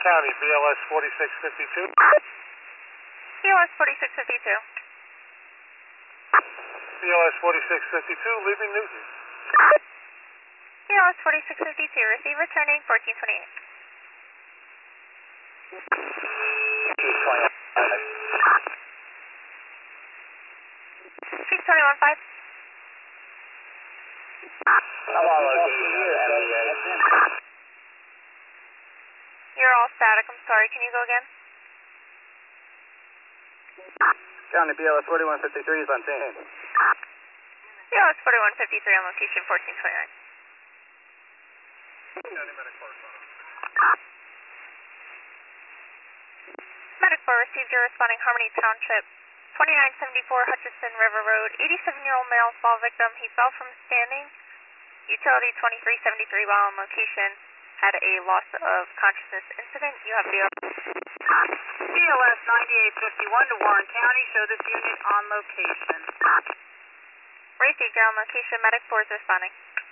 County, BLS 4652. BLS 4652. BLS 4652, leaving Newton. BLS 4652, receive returning 1428. 221.5. I'm on location. You're all static, I'm sorry, can you go again? County BLS 4153 is on scene. BLS 4153 on location 1429. Medic 4 received your responding Harmony Township, 2974 Hutchison River Road, 87-year-old male fall victim. He fell from standing. Utility 2373 while on location had a loss of consciousness incident. You have BLS 9851 to Warren County. Show this unit on location. received, you're on location. Medic 4 is responding.